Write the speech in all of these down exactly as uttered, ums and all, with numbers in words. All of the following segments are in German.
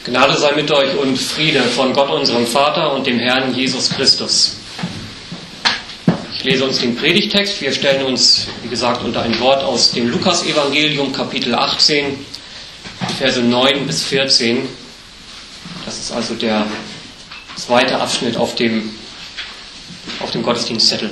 Gnade sei mit euch und Friede von Gott, unserem Vater und dem Herrn Jesus Christus. Ich lese uns den Predigtext. Wir stellen uns, wie gesagt, unter ein Wort aus dem Lukas-Evangelium, Kapitel achtzehn, Verse neun bis vierzehn. Das ist also der zweite Abschnitt auf dem, auf dem Gottesdienstzettel.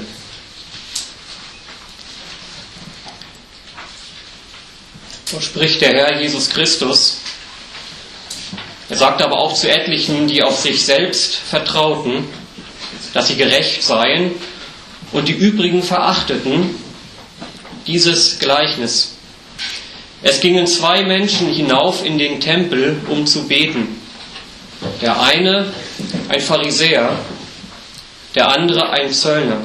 So spricht der Herr Jesus Christus. Er sagt aber auch zu etlichen, die auf sich selbst vertrauten, dass sie gerecht seien und die übrigen verachteten, dieses Gleichnis. Es gingen zwei Menschen hinauf in den Tempel, um zu beten. Der eine ein Pharisäer, der andere ein Zöllner.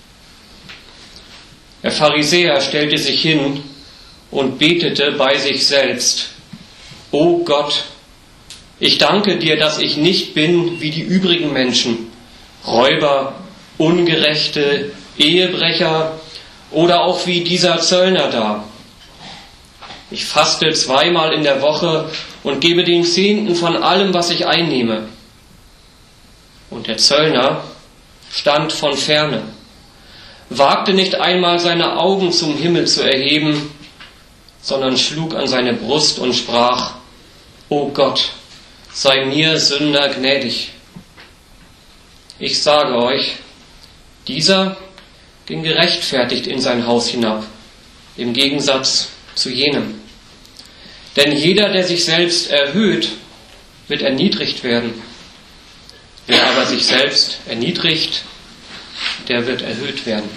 Der Pharisäer stellte sich hin und betete bei sich selbst: O Gott, ich danke dir, dass ich nicht bin wie die übrigen Menschen, Räuber, Ungerechte, Ehebrecher oder auch wie dieser Zöllner da. Ich faste zweimal in der Woche und gebe den Zehnten von allem, was ich einnehme. Und der Zöllner stand von ferne, wagte nicht einmal seine Augen zum Himmel zu erheben, sondern schlug an seine Brust und sprach: O Gott, sei mir Sünder gnädig. Ich sage euch, dieser ging gerechtfertigt in sein Haus hinab, im Gegensatz zu jenem. Denn jeder, der sich selbst erhöht, wird erniedrigt werden. Wer aber sich selbst erniedrigt, der wird erhöht werden.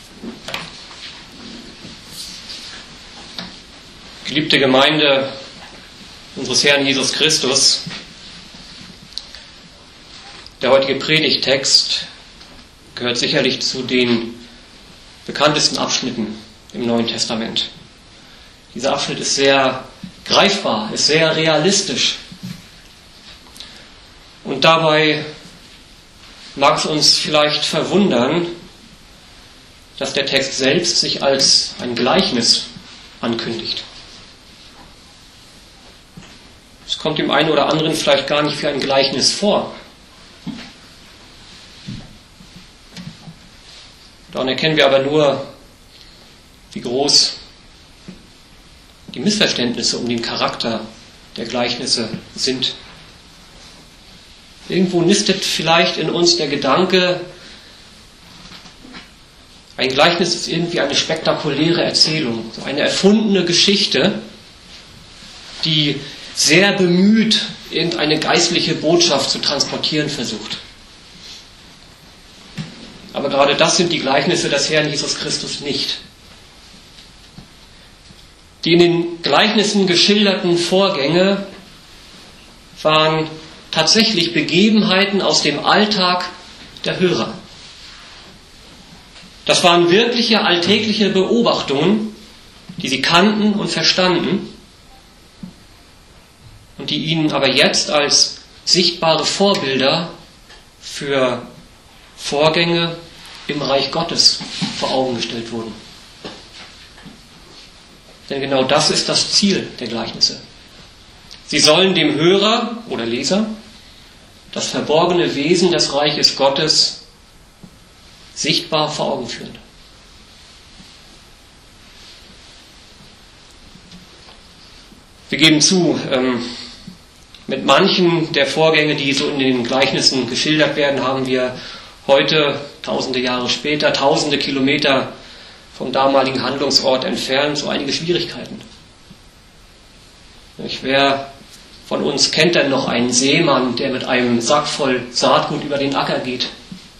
Geliebte Gemeinde unseres Herrn Jesus Christus, der heutige Predigttext gehört sicherlich zu den bekanntesten Abschnitten im Neuen Testament. Dieser Abschnitt ist sehr greifbar, ist sehr realistisch. Und dabei mag es uns vielleicht verwundern, dass der Text selbst sich als ein Gleichnis ankündigt. Es kommt dem einen oder anderen vielleicht gar nicht wie ein Gleichnis vor. Daran erkennen wir aber nur, wie groß die Missverständnisse um den Charakter der Gleichnisse sind. Irgendwo nistet vielleicht in uns der Gedanke, ein Gleichnis ist irgendwie eine spektakuläre Erzählung, so eine erfundene Geschichte, die sehr bemüht, irgendeine geistliche Botschaft zu transportieren versucht. Aber gerade das sind die Gleichnisse des Herrn Jesus Christus nicht. Die in den Gleichnissen geschilderten Vorgänge waren tatsächlich Begebenheiten aus dem Alltag der Hörer. Das waren wirkliche alltägliche Beobachtungen, die sie kannten und verstanden und die ihnen aber jetzt als sichtbare Vorbilder für Vorgänge im Reich Gottes vor Augen gestellt wurden. Denn genau das ist das Ziel der Gleichnisse. Sie sollen dem Hörer oder Leser das verborgene Wesen des Reiches Gottes sichtbar vor Augen führen. Wir geben zu, ähm, mit manchen der Vorgänge, die so in den Gleichnissen geschildert werden, haben wir heute, tausende Jahre später, tausende Kilometer vom damaligen Handlungsort entfernt, so einige Schwierigkeiten. Wer von uns kennt denn noch einen Seemann, der mit einem Sack voll Saatgut über den Acker geht?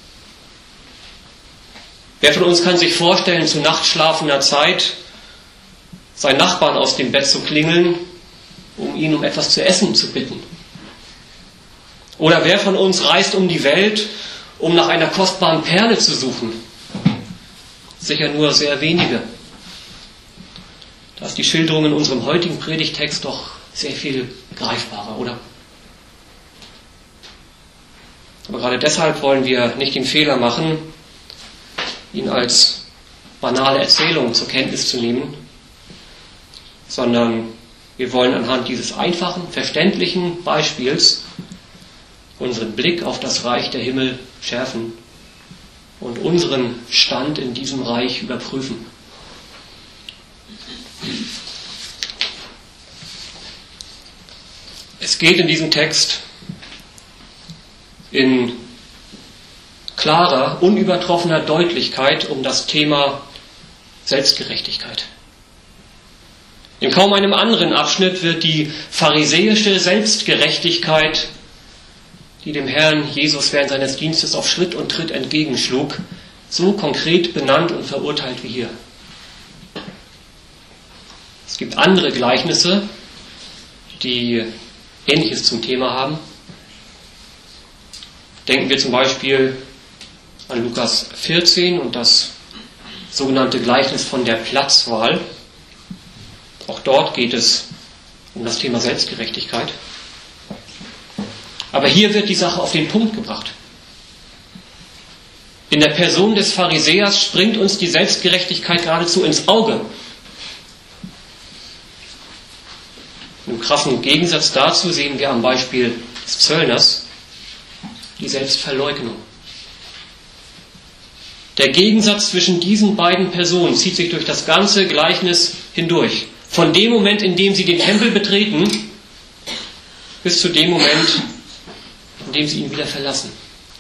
Wer von uns kann sich vorstellen, zu nachtschlafender Zeit seinen Nachbarn aus dem Bett zu klingeln, um ihn um etwas zu essen zu bitten? Oder wer von uns reist um die Welt, um nach einer kostbaren Perle zu suchen? Sicher nur sehr wenige. Da ist die Schilderung in unserem heutigen Predigtext doch sehr viel greifbarer, oder? Aber gerade deshalb wollen wir nicht den Fehler machen, ihn als banale Erzählung zur Kenntnis zu nehmen, sondern Wir wollen anhand dieses einfachen, verständlichen Beispiels unseren Blick auf das Reich der Himmel schärfen und unseren Stand in diesem Reich überprüfen. Es geht in diesem Text in klarer, unübertroffener Deutlichkeit um das Thema Selbstgerechtigkeit. In kaum einem anderen Abschnitt wird die pharisäische Selbstgerechtigkeit, die dem Herrn Jesus während seines Dienstes auf Schritt und Tritt entgegenschlug, so konkret benannt und verurteilt wie hier. Es gibt andere Gleichnisse, die Ähnliches zum Thema haben. Denken wir zum Beispiel an Lukas vierzehn und das sogenannte Gleichnis von der Platzwahl. Auch dort geht es um das Thema Selbstgerechtigkeit. Aber hier wird die Sache auf den Punkt gebracht. In der Person des Pharisäers springt uns die Selbstgerechtigkeit geradezu ins Auge. Im krassen Gegensatz dazu sehen wir am Beispiel des Zöllners die Selbstverleugnung. Der Gegensatz zwischen diesen beiden Personen zieht sich durch das ganze Gleichnis hindurch. Von dem Moment, in dem sie den Tempel betreten, bis zu dem Moment, in dem sie ihn wieder verlassen.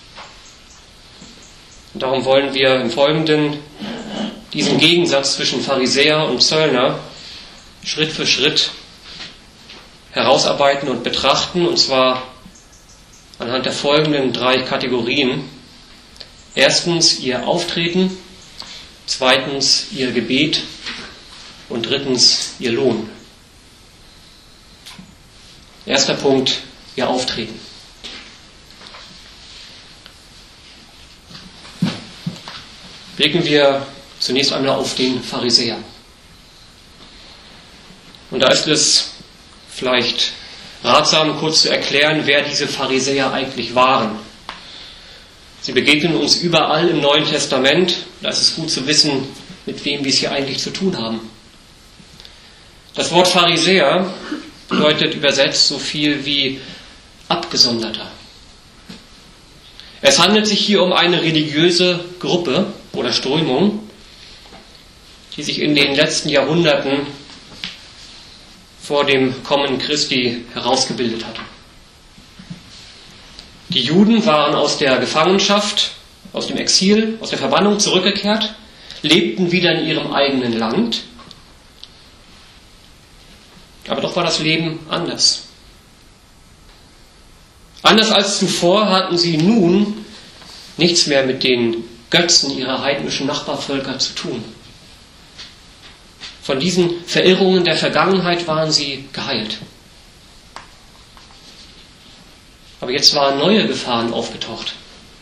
Und darum wollen wir im Folgenden diesen Gegensatz zwischen Pharisäer und Zöllner Schritt für Schritt herausarbeiten und betrachten, und zwar anhand der folgenden drei Kategorien. Erstens ihr Auftreten, zweitens ihr Gebet und drittens ihr Lohn. Erster Punkt, ihr Auftreten. Blicken wir zunächst einmal auf den Pharisäer. Und da ist es vielleicht ratsam, kurz zu erklären, wer diese Pharisäer eigentlich waren. Sie begegnen uns überall im Neuen Testament. Da ist es gut zu wissen, mit wem wir es hier eigentlich zu tun haben. Das Wort Pharisäer bedeutet übersetzt so viel wie Abgesonderter. Es handelt sich hier um eine religiöse Gruppe oder Strömung, die sich in den letzten Jahrhunderten vor dem Kommen Christi herausgebildet hat. Die Juden waren aus der Gefangenschaft, aus dem Exil, aus der Verbannung zurückgekehrt, lebten wieder in ihrem eigenen Land. Aber doch war das Leben anders. Anders als zuvor hatten sie nun nichts mehr mit den Götzen ihrer heidnischen Nachbarvölker zu tun. Von diesen Verirrungen der Vergangenheit waren sie geheilt. Aber jetzt waren neue Gefahren aufgetaucht.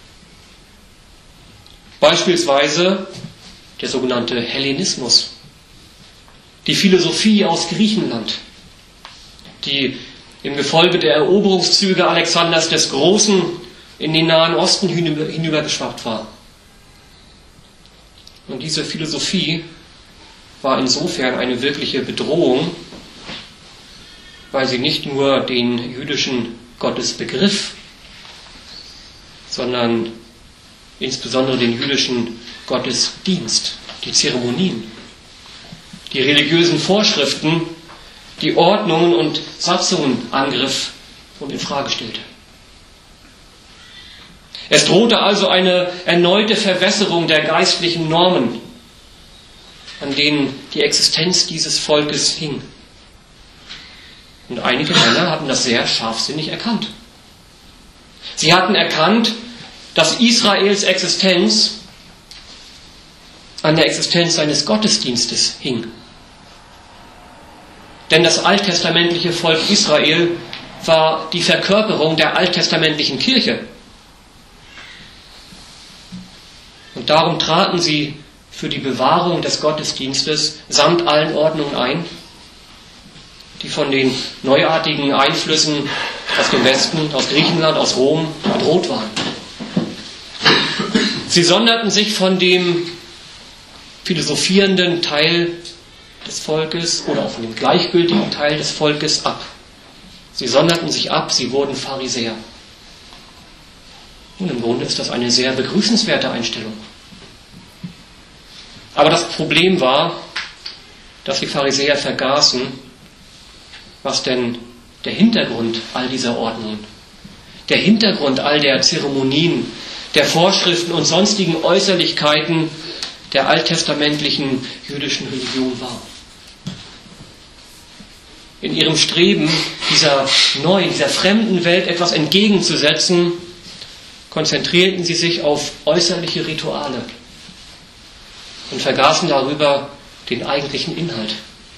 Beispielsweise der sogenannte Hellenismus, die Philosophie aus Griechenland, die im Gefolge der Eroberungszüge Alexanders des Großen in den Nahen Osten hinübergeschwappt war. Und diese Philosophie war insofern eine wirkliche Bedrohung, weil sie nicht nur den jüdischen Gottesbegriff, sondern insbesondere den jüdischen Gottesdienst, die Zeremonien, die religiösen Vorschriften, die Ordnungen und Satzungen angriff und in Frage stellte. Es drohte also eine erneute Verwässerung der geistlichen Normen, an denen die Existenz dieses Volkes hing. Und einige Männer hatten das sehr scharfsinnig erkannt. Sie hatten erkannt, dass Israels Existenz an der Existenz seines Gottesdienstes hing. Denn das alttestamentliche Volk Israel war die Verkörperung der alttestamentlichen Kirche. Und darum traten sie für die Bewahrung des Gottesdienstes samt allen Ordnungen ein, die von den neuartigen Einflüssen aus dem Westen, aus Griechenland, aus Rom bedroht waren. Sie sonderten sich von dem philosophierenden Teil des Volkes oder auch von dem gleichgültigen Teil des Volkes ab. Sie sonderten sich ab, sie wurden Pharisäer. Und im Grunde ist das eine sehr begrüßenswerte Einstellung. Aber das Problem war, dass die Pharisäer vergaßen, was denn der Hintergrund all dieser Ordnungen, der Hintergrund all der Zeremonien, der Vorschriften und sonstigen Äußerlichkeiten der alttestamentlichen jüdischen Religion war. In ihrem Streben, dieser neuen, dieser fremden Welt etwas entgegenzusetzen, konzentrierten sie sich auf äußerliche Rituale und vergaßen darüber den eigentlichen Inhalt.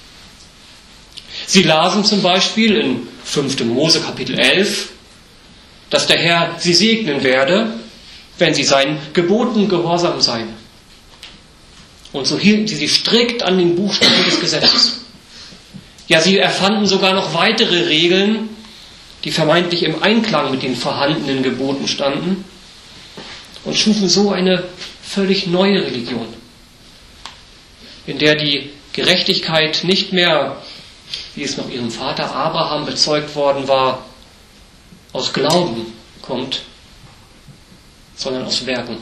Sie lasen zum Beispiel in fünften Mose Kapitel elf, dass der Herr sie segnen werde, wenn sie seinen Geboten gehorsam seien. Und so hielten sie sich strikt an den Buchstaben des Gesetzes. Ja, sie erfanden sogar noch weitere Regeln, die vermeintlich im Einklang mit den vorhandenen Geboten standen, und schufen so eine völlig neue Religion, in der die Gerechtigkeit nicht mehr, wie es noch ihrem Vater Abraham bezeugt worden war, aus Glauben kommt, sondern aus Werken.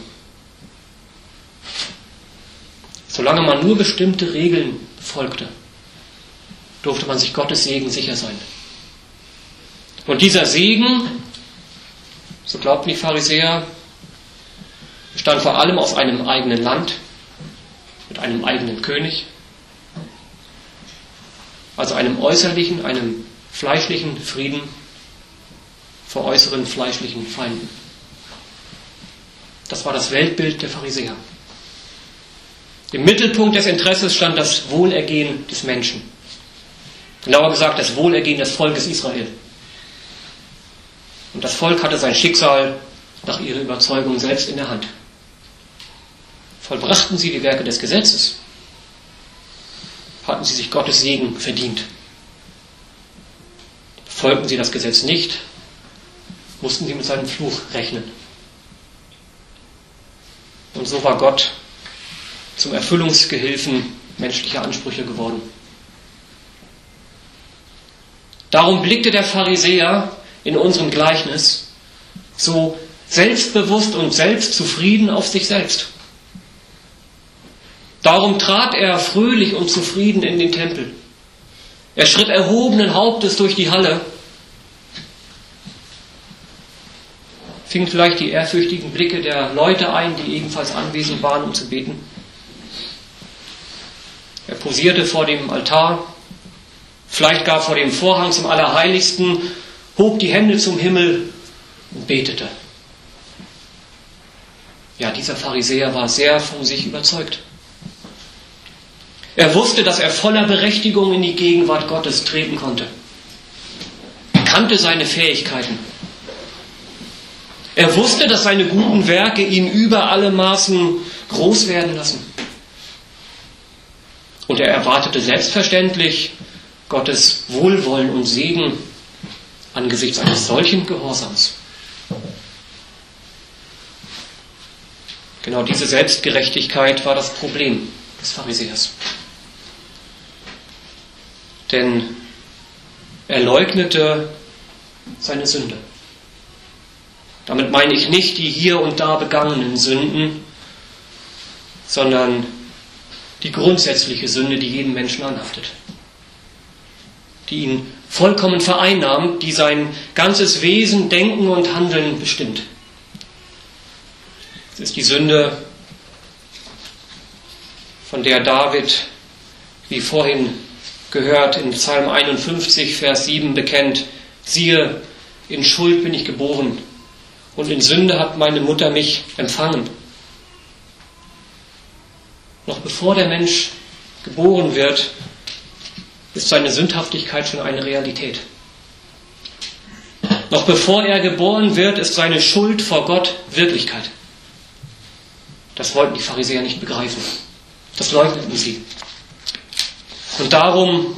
Solange man nur bestimmte Regeln befolgte, durfte man sich Gottes Segen sicher sein. Und dieser Segen, so glaubten die Pharisäer, bestand vor allem aus einem eigenen Land, mit einem eigenen König, also einem äußerlichen, einem fleischlichen Frieden vor äußeren fleischlichen Feinden. Das war das Weltbild der Pharisäer. Im Mittelpunkt des Interesses stand das Wohlergehen des Menschen. Genauer gesagt, das Wohlergehen des Volkes Israel. Und das Volk hatte sein Schicksal nach ihrer Überzeugung selbst in der Hand. Vollbrachten sie die Werke des Gesetzes, hatten sie sich Gottes Segen verdient. Befolgten sie das Gesetz nicht, mussten sie mit seinem Fluch rechnen. Und so war Gott zum Erfüllungsgehilfen menschlicher Ansprüche geworden. Darum blickte der Pharisäer in unserem Gleichnis so selbstbewusst und selbstzufrieden auf sich selbst. Darum trat er fröhlich und zufrieden in den Tempel. Er schritt erhobenen Hauptes durch die Halle, fing vielleicht die ehrfürchtigen Blicke der Leute ein, die ebenfalls anwesend waren, um zu beten. Er posierte vor dem Altar, vielleicht gar vor dem Vorhang zum Allerheiligsten, hob die Hände zum Himmel und betete. Ja, dieser Pharisäer war sehr von sich überzeugt. Er wusste, dass er voller Berechtigung in die Gegenwart Gottes treten konnte. Er kannte seine Fähigkeiten. Er wusste, dass seine guten Werke ihn über alle Maßen groß werden lassen. Und er erwartete selbstverständlich Gottes Wohlwollen und Segen angesichts eines solchen Gehorsams. Genau diese Selbstgerechtigkeit war das Problem des Pharisäers. Denn er leugnete seine Sünde. Damit meine ich nicht die hier und da begangenen Sünden, sondern die grundsätzliche Sünde, die jedem Menschen anhaftet, die ihn vollkommen vereinnahmt, die sein ganzes Wesen, Denken und Handeln bestimmt. Es ist die Sünde, von der David, wie vorhin gehört, in Psalm einundfünfzig, Vers sieben bekennt: Siehe, in Schuld bin ich geboren und in Sünde hat meine Mutter mich empfangen. Noch bevor der Mensch geboren wird, ist seine Sündhaftigkeit schon eine Realität. Noch bevor er geboren wird, ist seine Schuld vor Gott Wirklichkeit. Das wollten die Pharisäer nicht begreifen. Das leugneten sie. Und darum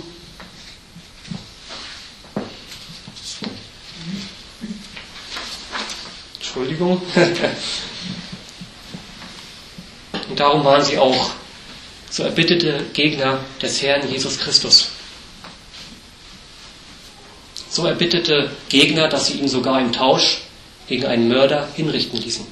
Entschuldigung. Und darum waren sie auch so erbitterte Gegner des Herrn Jesus Christus. So erbitterte Gegner, dass sie ihn sogar im Tausch gegen einen Mörder hinrichten ließen.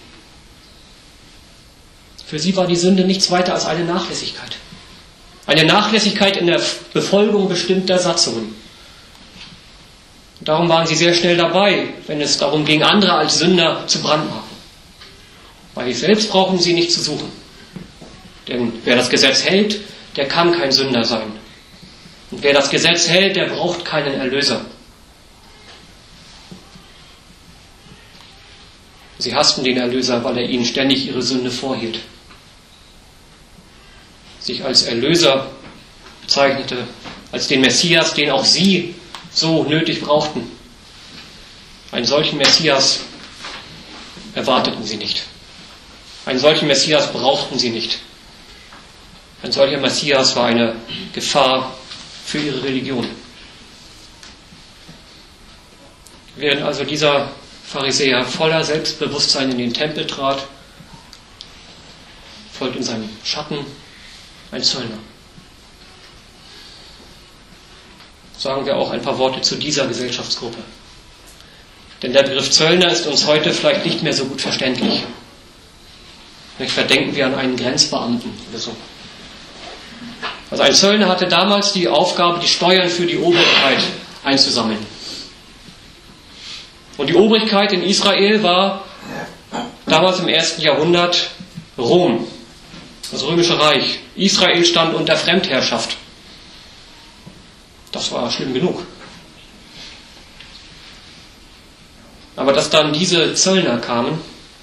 Für sie war die Sünde nichts weiter als eine Nachlässigkeit. Eine Nachlässigkeit in der Befolgung bestimmter Satzungen. Und darum waren sie sehr schnell dabei, wenn es darum ging, andere als Sünder zu brandmarken. Bei sich selbst brauchen sie nicht zu suchen. Denn wer das Gesetz hält, der kann kein Sünder sein. Und wer das Gesetz hält, der braucht keinen Erlöser. Sie hassten den Erlöser, weil er ihnen ständig ihre Sünde vorhielt. Sich als Erlöser bezeichnete, als den Messias, den auch sie so nötig brauchten. Einen solchen Messias erwarteten sie nicht. Einen solchen Messias brauchten sie nicht. Ein solcher Messias war eine Gefahr für ihre Religion. Während also dieser Pharisäer voller Selbstbewusstsein in den Tempel trat, folgt in seinem Schatten ein Zöllner. Sagen wir auch ein paar Worte zu dieser Gesellschaftsgruppe. Denn der Begriff Zöllner ist uns heute vielleicht nicht mehr so gut verständlich. Vielleicht verdenken wir an einen Grenzbeamten oder so. Also ein Zöllner hatte damals die Aufgabe, die Steuern für die Obrigkeit einzusammeln. Und die Obrigkeit in Israel war damals im ersten Jahrhundert Rom, das Römische Reich. Israel stand unter Fremdherrschaft. Das war schlimm genug. Aber dass dann diese Zöllner kamen,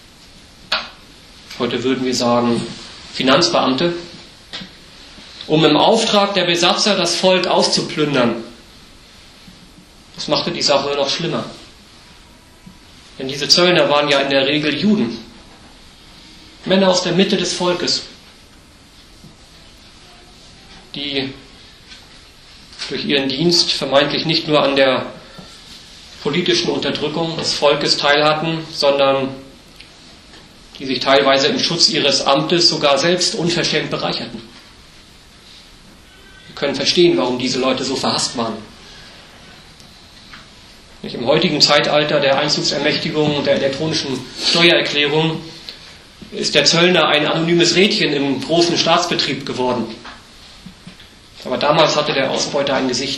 heute würden wir sagen Finanzbeamte, um im Auftrag der Besatzer das Volk auszuplündern, das machte die Sache noch schlimmer. Denn diese Zöllner waren ja in der Regel Juden, Männer aus der Mitte des Volkes, die durch ihren Dienst vermeintlich nicht nur an der politischen Unterdrückung des Volkes teilhatten, sondern die sich teilweise im Schutz ihres Amtes sogar selbst unverschämt bereicherten. Wir können verstehen, warum diese Leute so verhasst waren. Im heutigen Zeitalter der Einzugsermächtigung und der elektronischen Steuererklärung ist der Zöllner ein anonymes Rädchen im großen Staatsbetrieb geworden. Aber damals hatte der Ausbeuter ein Gesicht.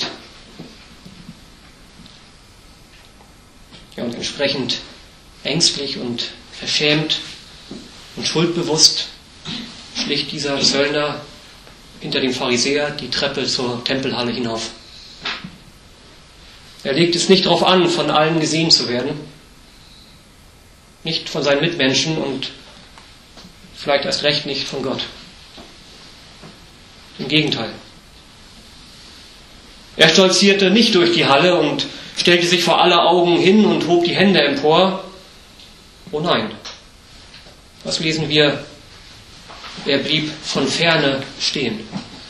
Ja, und entsprechend ängstlich und verschämt und schuldbewusst schlich dieser Zöllner hinter dem Pharisäer die Treppe zur Tempelhalle hinauf. Er legt es nicht darauf an, von allen gesehen zu werden, nicht von seinen Mitmenschen und vielleicht erst recht nicht von Gott. Im Gegenteil. Er stolzierte nicht durch die Halle und stellte sich vor aller Augen hin und hob die Hände empor. Oh nein. Was lesen wir? Er blieb von ferne stehen.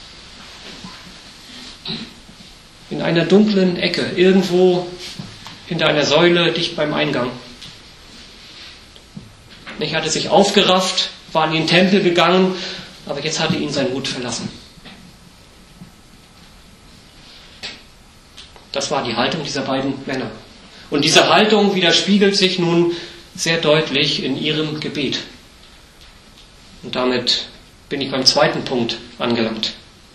In einer dunklen Ecke, irgendwo hinter einer Säule, dicht beim Eingang. Er hatte sich aufgerafft, war in den Tempel gegangen, aber jetzt hatte ihn sein Mut verlassen. Das war die Haltung dieser beiden Männer. Und diese Haltung widerspiegelt sich nun sehr deutlich in ihrem Gebet. Und damit bin ich beim zweiten Punkt angelangt.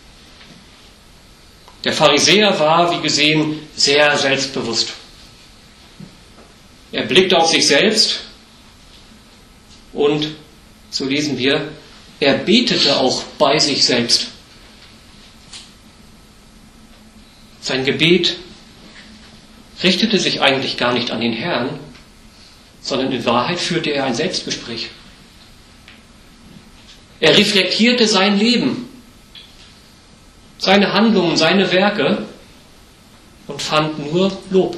Der Pharisäer war, wie gesehen, sehr selbstbewusst. Er blickte auf sich selbst und, so lesen wir, er betete auch bei sich selbst. Sein Gebet richtete sich eigentlich gar nicht an den Herrn, sondern in Wahrheit führte er ein Selbstgespräch. Er reflektierte sein Leben, seine Handlungen, seine Werke und fand nur Lob.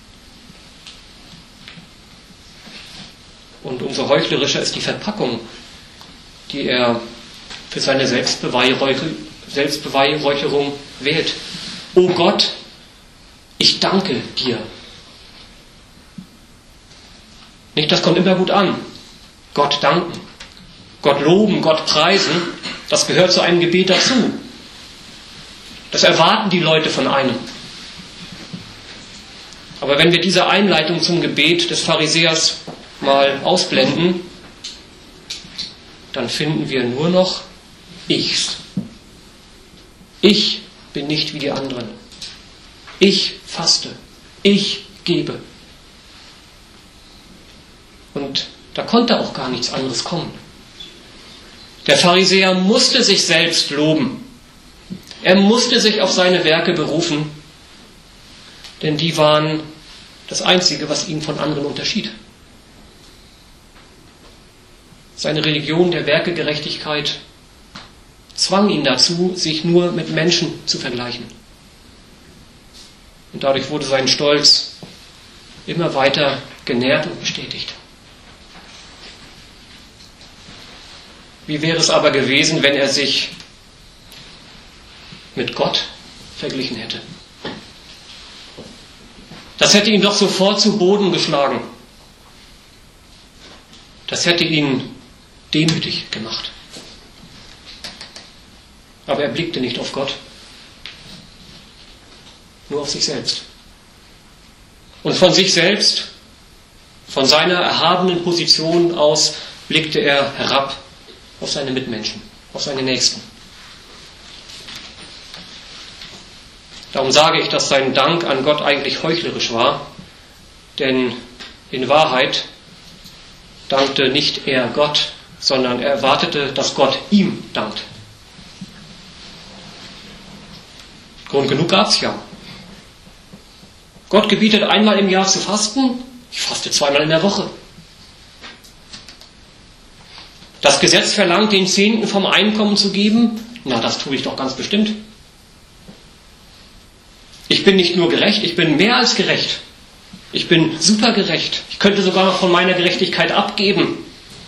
Und umso heuchlerischer ist die Verpackung, die er für seine Selbstbeweihräucherung wählt. O Gott, ich danke dir. Nicht, das kommt immer gut an. Gott danken, Gott loben, Gott preisen. Das gehört zu einem Gebet dazu. Das erwarten die Leute von einem. Aber wenn wir diese Einleitung zum Gebet des Pharisäers mal ausblenden, dann finden wir nur noch Ichs. Ich bin nicht wie die anderen. Ich faste. Ich gebe. Und da konnte auch gar nichts anderes kommen. Der Pharisäer musste sich selbst loben. Er musste sich auf seine Werke berufen, denn die waren das Einzige, was ihn von anderen unterschied. Seine Religion der Werkegerechtigkeit zwang ihn dazu, sich nur mit Menschen zu vergleichen. Und dadurch wurde sein Stolz immer weiter genährt und bestätigt. Wie wäre es aber gewesen, wenn er sich mit Gott verglichen hätte? Das hätte ihn doch sofort zu Boden geschlagen. Das hätte ihn demütig gemacht. Aber er blickte nicht auf Gott, nur auf sich selbst. Und von sich selbst, von seiner erhabenen Position aus, blickte er herab auf seine Mitmenschen, auf seine Nächsten. Darum sage ich, dass sein Dank an Gott eigentlich heuchlerisch war, denn in Wahrheit dankte nicht er Gott, sondern er erwartete, dass Gott ihm dankt. Grund genug gab es ja. Gott gebietet einmal im Jahr zu fasten, ich faste zweimal in der Woche. Das Gesetz verlangt, den Zehnten vom Einkommen zu geben, na, das tue ich doch ganz bestimmt. Ich bin nicht nur gerecht, ich bin mehr als gerecht. Ich bin super gerecht. Ich könnte sogar noch von meiner Gerechtigkeit abgeben.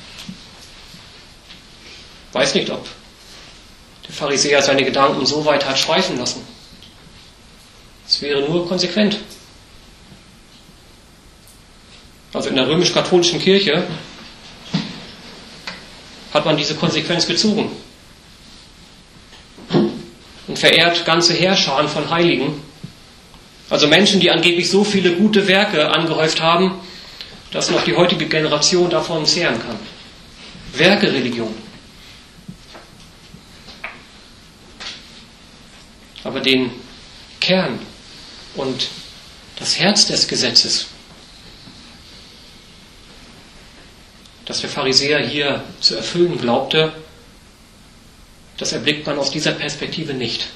Weiß nicht, ob der Pharisäer seine Gedanken so weit hat schweifen lassen. Es wäre nur konsequent. Also in der römisch-katholischen Kirche hat man diese Konsequenz gezogen und verehrt ganze Heerscharen von Heiligen. Also Menschen, die angeblich so viele gute Werke angehäuft haben, dass noch die heutige Generation davon zehren kann. Werkereligion. Aber den Kern und das Herz des Gesetzes, das der Pharisäer hier zu erfüllen glaubte, das erblickt man aus dieser Perspektive nicht.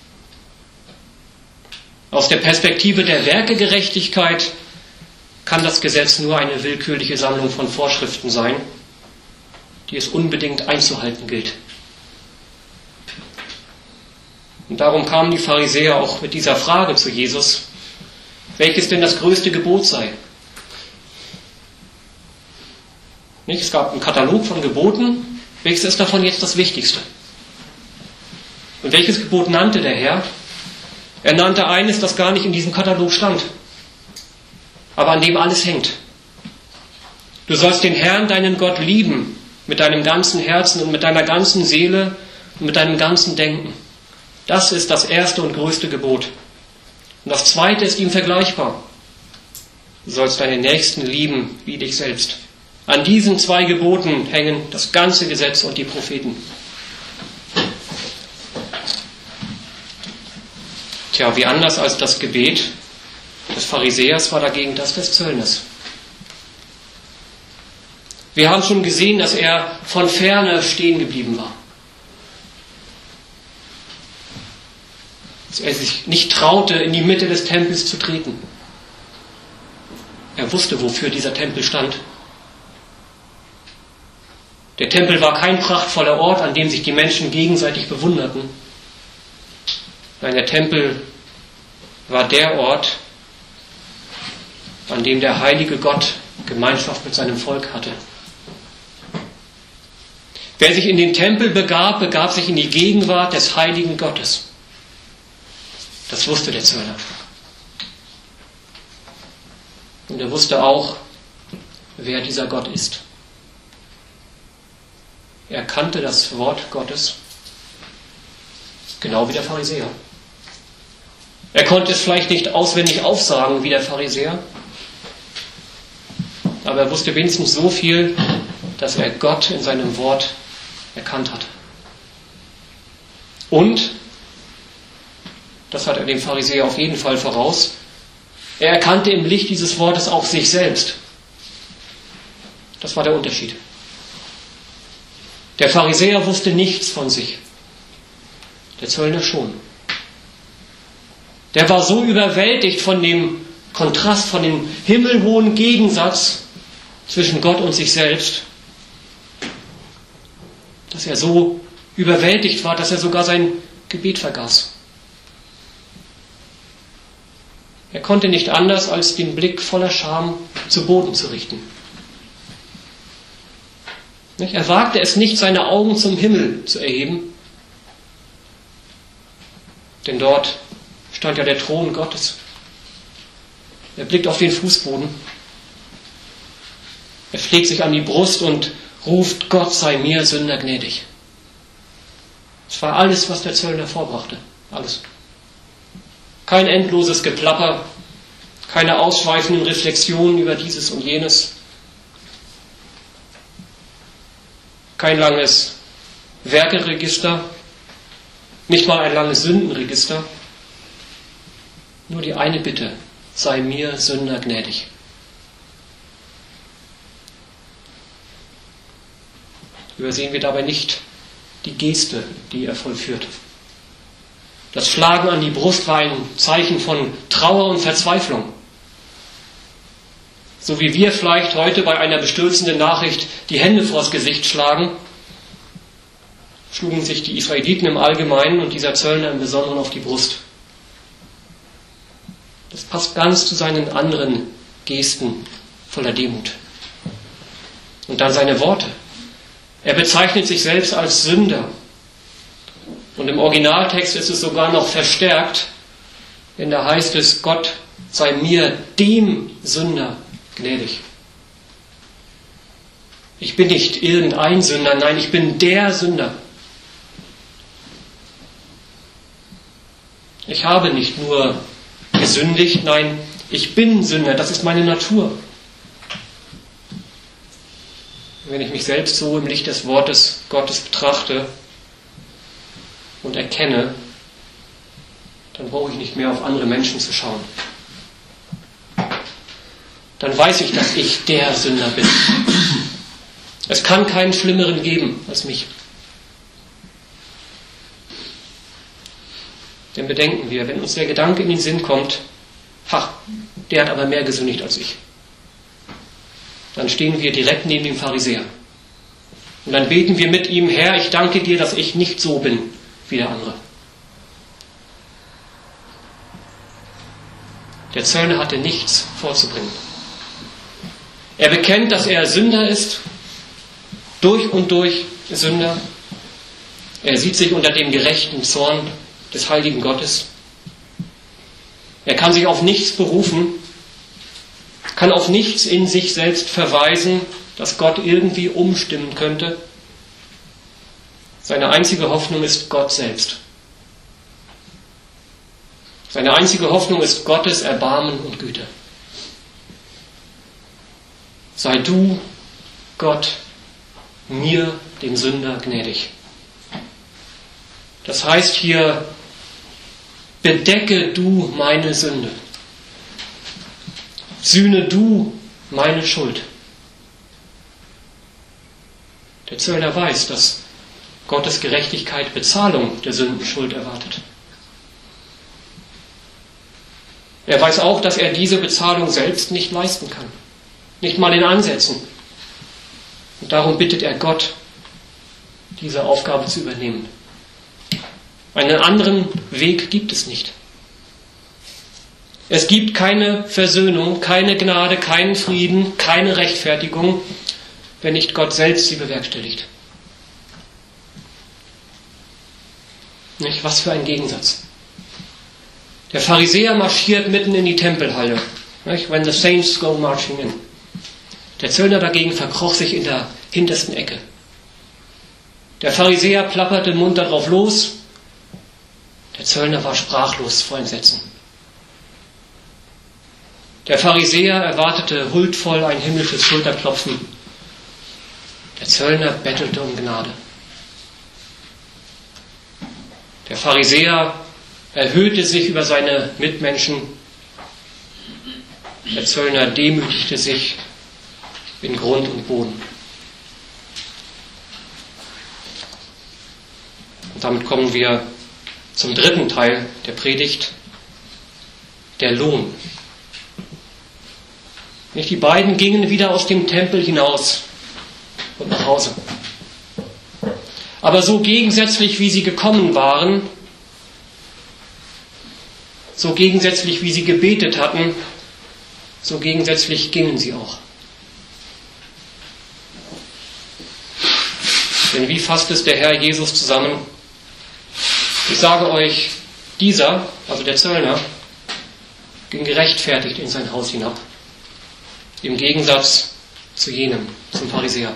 Aus der Perspektive der Werkegerechtigkeit kann das Gesetz nur eine willkürliche Sammlung von Vorschriften sein, die es unbedingt einzuhalten gilt. Und darum kamen die Pharisäer auch mit dieser Frage zu Jesus, welches denn das größte Gebot sei. Nicht? Es gab einen Katalog von Geboten, welches ist davon jetzt das Wichtigste? Und welches Gebot nannte der Herr? Er nannte eines, das gar nicht in diesem Katalog stand, aber an dem alles hängt. Du sollst den Herrn, deinen Gott, lieben, mit deinem ganzen Herzen und mit deiner ganzen Seele und mit deinem ganzen Denken. Das ist das erste und größte Gebot. Und das zweite ist ihm vergleichbar. Du sollst deinen Nächsten lieben wie dich selbst. An diesen zwei Geboten hängen das ganze Gesetz und die Propheten. Tja, wie anders als das Gebet des Pharisäers war dagegen das des Zöllners. Wir haben schon gesehen, dass er von ferne stehen geblieben war. Dass er sich nicht traute, in die Mitte des Tempels zu treten. Er wusste, wofür dieser Tempel stand. Der Tempel war kein prachtvoller Ort, an dem sich die Menschen gegenseitig bewunderten. Nein, der Tempel war der Ort, an dem der heilige Gott Gemeinschaft mit seinem Volk hatte. Wer sich in den Tempel begab, begab sich in die Gegenwart des heiligen Gottes. Das wusste der Zöllner. Und er wusste auch, wer dieser Gott ist. Er kannte das Wort Gottes Genau wie der Pharisäer. Er konnte es vielleicht nicht auswendig aufsagen wie der Pharisäer, aber er wusste wenigstens so viel, dass er Gott in seinem Wort erkannt hat. Und, das hat er dem Pharisäer auf jeden Fall voraus, er erkannte im Licht dieses Wortes auch sich selbst. Das war der Unterschied. Der Pharisäer wusste nichts von sich. Der Zöllner schon. Der war so überwältigt von dem Kontrast, von dem himmelhohen Gegensatz zwischen Gott und sich selbst, dass er so überwältigt war, dass er sogar sein Gebet vergaß. Er konnte nicht anders, als den Blick voller Scham zu Boden zu richten. Er wagte es nicht, seine Augen zum Himmel zu erheben, denn dort stand ja der Thron Gottes. Er blickt auf den Fußboden. Er schlägt sich an die Brust und ruft, Gott sei mir Sünder gnädig. Das war alles, was der Zöllner vorbrachte. Alles. Kein endloses Geplapper, keine ausschweifenden Reflexionen über dieses und jenes, kein langes Werkeregister, nicht mal ein langes Sündenregister, nur die eine Bitte, sei mir Sünder gnädig. Übersehen wir dabei nicht die Geste, die er vollführte. Das Schlagen an die Brust war ein Zeichen von Trauer und Verzweiflung. So wie wir vielleicht heute bei einer bestürzenden Nachricht die Hände vors Gesicht schlagen, schlugen sich die Israeliten im Allgemeinen und dieser Zöllner im Besonderen auf die Brust. Das passt ganz zu seinen anderen Gesten voller Demut. Und dann seine Worte. Er bezeichnet sich selbst als Sünder. Und im Originaltext ist es sogar noch verstärkt, denn da heißt es, Gott sei mir, dem Sünder, gnädig. Ich bin nicht irgendein Sünder, nein, ich bin der Sünder. Ich habe nicht nur gesündigt, nein, ich bin Sünder, das ist meine Natur. Wenn ich mich selbst so im Licht des Wortes Gottes betrachte und erkenne, dann brauche ich nicht mehr auf andere Menschen zu schauen. Dann weiß ich, dass ich der Sünder bin. Es kann keinen Schlimmeren geben als mich. Denn bedenken wir, wenn uns der Gedanke in den Sinn kommt, ha, der hat aber mehr gesündigt als ich, dann stehen wir direkt neben dem Pharisäer. Und dann beten wir mit ihm, Herr, ich danke dir, dass ich nicht so bin wie der andere. Der Zöllner hatte nichts vorzubringen. Er bekennt, dass er Sünder ist, durch und durch Sünder. Er sieht sich unter dem gerechten Zorn des heiligen Gottes. Er kann sich auf nichts berufen, kann auf nichts in sich selbst verweisen, das Gott irgendwie umstimmen könnte. Seine einzige Hoffnung ist Gott selbst. Seine einzige Hoffnung ist Gottes Erbarmen und Güte. Sei du, Gott, mir, dem Sünder, gnädig. Das heißt hier, bedecke du meine Sünde. Sühne du meine Schuld. Der Zöllner weiß, dass Gottes Gerechtigkeit Bezahlung der Sündenschuld erwartet. Er weiß auch, dass er diese Bezahlung selbst nicht leisten kann. Nicht mal in Ansätzen. Und darum bittet er Gott, diese Aufgabe zu übernehmen. Einen anderen Weg gibt es nicht. Es gibt keine Versöhnung, keine Gnade, keinen Frieden, keine Rechtfertigung, wenn nicht Gott selbst sie bewerkstelligt. Nicht? Was für ein Gegensatz. Der Pharisäer marschiert mitten in die Tempelhalle. Nicht? When the saints go marching in. Der Zöllner dagegen verkroch sich in der hintersten Ecke. Der Pharisäer plapperte munter drauf los. Der Zöllner war sprachlos vor Entsetzen. Der Pharisäer erwartete huldvoll ein himmlisches Schulterklopfen. Der Zöllner bettelte um Gnade. Der Pharisäer erhöhte sich über seine Mitmenschen. Der Zöllner demütigte sich in Grund und Boden. Und damit kommen wir zum dritten Teil der Predigt, der Lohn. Nicht, die beiden gingen wieder aus dem Tempel hinaus und nach Hause. Aber so gegensätzlich, wie sie gekommen waren, so gegensätzlich, wie sie gebetet hatten, so gegensätzlich gingen sie auch. Denn wie fasst es der Herr Jesus zusammen? Ich sage euch, dieser, also der Zöllner, ging gerechtfertigt in sein Haus hinab. Im Gegensatz zu jenem, zum Pharisäer.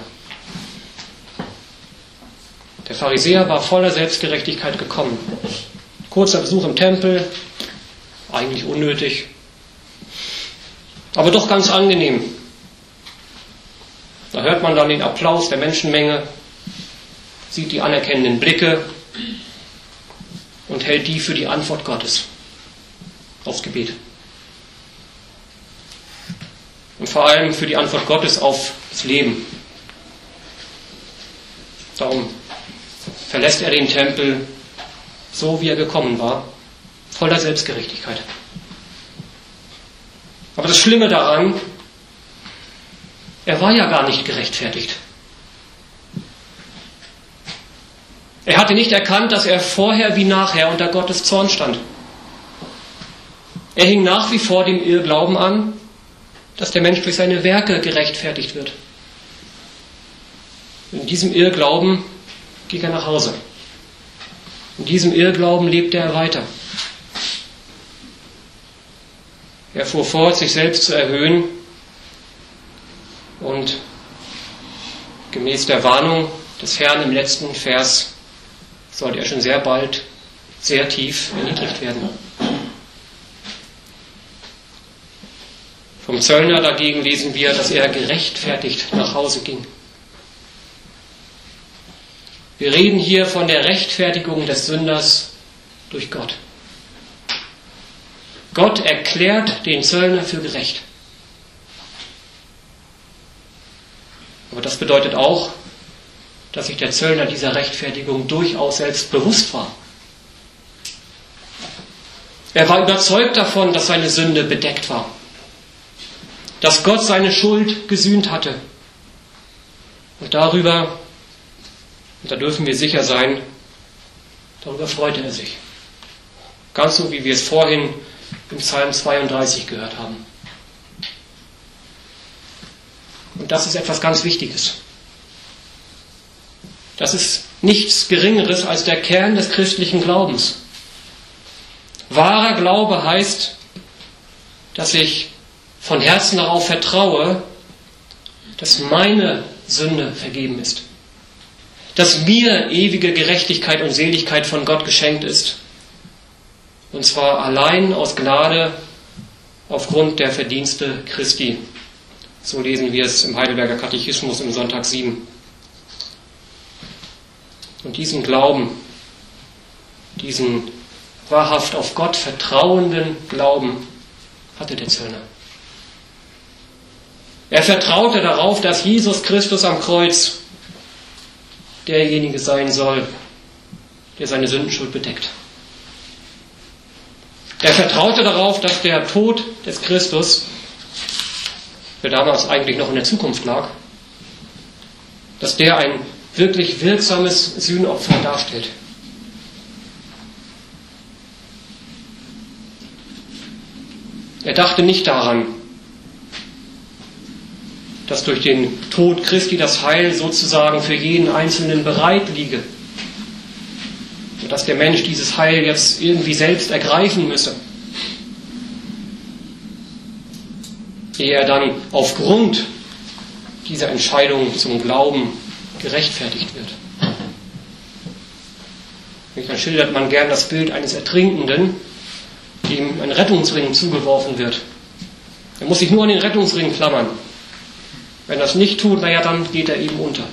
Der Pharisäer war voller Selbstgerechtigkeit gekommen. Kurzer Besuch im Tempel, eigentlich unnötig, aber doch ganz angenehm. Da hört man dann den Applaus der Menschenmenge, sieht die anerkennenden Blicke und hält die für die Antwort Gottes aufs Gebet. Und vor allem für die Antwort Gottes auf das Leben. Darum verlässt er den Tempel so, wie er gekommen war, voller Selbstgerechtigkeit. Aber das Schlimme daran, er war ja gar nicht gerechtfertigt. Er hatte nicht erkannt, dass er vorher wie nachher unter Gottes Zorn stand. Er hing nach wie vor dem Irrglauben an, dass der Mensch durch seine Werke gerechtfertigt wird. In diesem Irrglauben ging er nach Hause. In diesem Irrglauben lebte er weiter. Er fuhr fort, sich selbst zu erhöhen und gemäß der Warnung des Herrn im letzten Vers sollte er schon sehr bald sehr tief erniedrigt werden. Vom Zöllner dagegen lesen wir, dass er gerechtfertigt nach Hause ging. Wir reden hier von der Rechtfertigung des Sünders durch Gott. Gott erklärt den Zöllner für gerecht. Aber das bedeutet auch, dass sich der Zöllner dieser Rechtfertigung durchaus selbst bewusst war. Er war überzeugt davon, dass seine Sünde bedeckt war, dass Gott seine Schuld gesühnt hatte. Und darüber, und da dürfen wir sicher sein, darüber freute er sich. Ganz so, wie wir es vorhin im Psalm zweiunddreißig gehört haben. Und das ist etwas ganz Wichtiges. Das ist nichts Geringeres als der Kern des christlichen Glaubens. Wahrer Glaube heißt, dass ich von Herzen darauf vertraue, dass meine Sünde vergeben ist. Dass mir ewige Gerechtigkeit und Seligkeit von Gott geschenkt ist. Und zwar allein aus Gnade aufgrund der Verdienste Christi. So lesen wir es im Heidelberger Katechismus im Sonntag sieben. Und diesen Glauben, diesen wahrhaft auf Gott vertrauenden Glauben hatte der Zöllner. Er vertraute darauf, dass Jesus Christus am Kreuz derjenige sein soll, der seine Sündenschuld bedeckt. Er vertraute darauf, dass der Tod des Christus, der damals eigentlich noch in der Zukunft lag, dass der ein wirklich wirksames Sühnopfer darstellt. Er dachte nicht daran, dass durch den Tod Christi das Heil sozusagen für jeden Einzelnen bereit liege. Und dass der Mensch dieses Heil jetzt irgendwie selbst ergreifen müsse. Ehe er dann aufgrund dieser Entscheidung zum Glauben gerechtfertigt wird. Dann schildert man gern das Bild eines Ertrinkenden, dem ein Rettungsring zugeworfen wird. Er muss sich nur an den Rettungsring klammern. Wenn er das nicht tut, naja, dann geht er eben unter.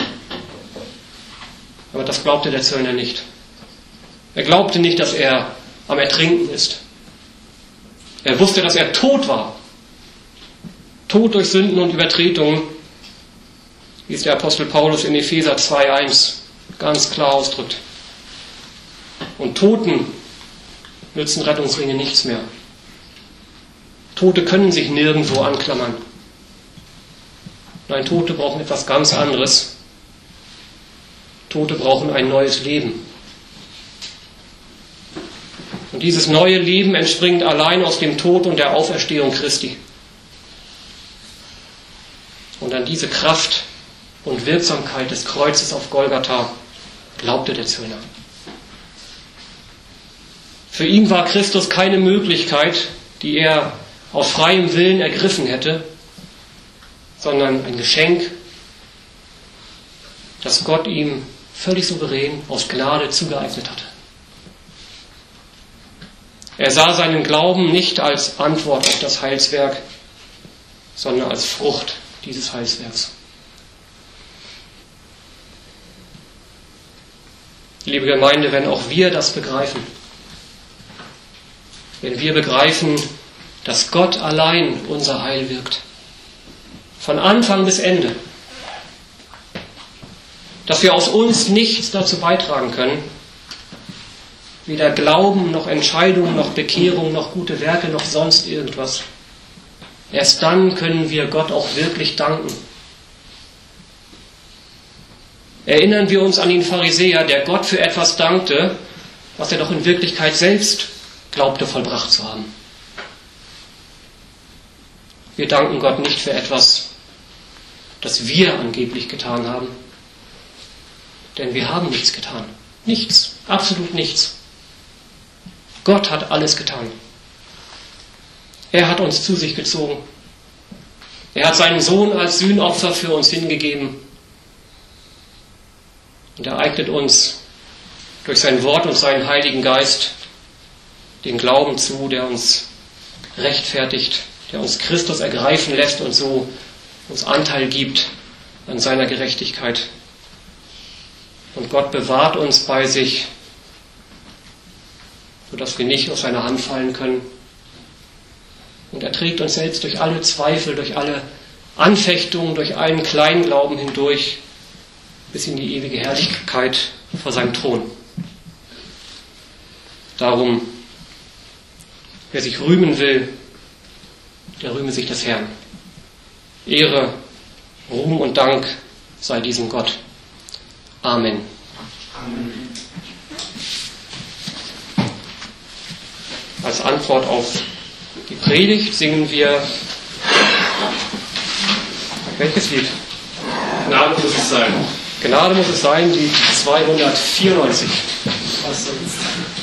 Aber das glaubte der Zöllner nicht. Er glaubte nicht, dass er am Ertrinken ist. Er wusste, dass er tot war. Tot durch Sünden und Übertretungen, wie es der Apostel Paulus in Epheser zwei eins ganz klar ausdrückt. Und Toten nützen Rettungsringe nichts mehr. Tote können sich nirgendwo anklammern. Nein, Tote brauchen etwas ganz anderes. Tote brauchen ein neues Leben. Und dieses neue Leben entspringt allein aus dem Tod und der Auferstehung Christi. Und an diese Kraft und Wirksamkeit des Kreuzes auf Golgatha glaubte der Zöllner. Für ihn war Christus keine Möglichkeit, die er aus freiem Willen ergriffen hätte, sondern ein Geschenk, das Gott ihm völlig souverän aus Gnade zugeeignet hatte. Er sah seinen Glauben nicht als Antwort auf das Heilswerk, sondern als Frucht dieses Heilswerks. Liebe Gemeinde, wenn auch wir das begreifen, wenn wir begreifen, dass Gott allein unser Heil wirkt, von Anfang bis Ende, dass wir aus uns nichts dazu beitragen können, weder Glauben, noch Entscheidung, noch Bekehrung, noch gute Werke, noch sonst irgendwas. Erst dann können wir Gott auch wirklich danken. Erinnern wir uns an den Pharisäer, der Gott für etwas dankte, was er doch in Wirklichkeit selbst glaubte vollbracht zu haben. Wir danken Gott nicht für etwas, das wir angeblich getan haben, denn wir haben nichts getan. Nichts, absolut nichts. Gott hat alles getan. Er hat uns zu sich gezogen. Er hat seinen Sohn als Sühnopfer für uns hingegeben. Und er eignet uns durch sein Wort und seinen Heiligen Geist den Glauben zu, der uns rechtfertigt, der uns Christus ergreifen lässt und so uns Anteil gibt an seiner Gerechtigkeit. Und Gott bewahrt uns bei sich, sodass wir nicht aus seiner Hand fallen können. Und er trägt uns selbst durch alle Zweifel, durch alle Anfechtungen, durch allen Kleinglauben hindurch bis in die ewige Herrlichkeit vor seinem Thron. Darum, wer sich rühmen will, der rühme sich des Herrn. Ehre, Ruhm und Dank sei diesem Gott. Amen. Amen. Als Antwort auf die Predigt singen wir welches Lied? Gnade muss es sein. Gnade muss es sein, die zweihundertvierundneunzig. Was sonst?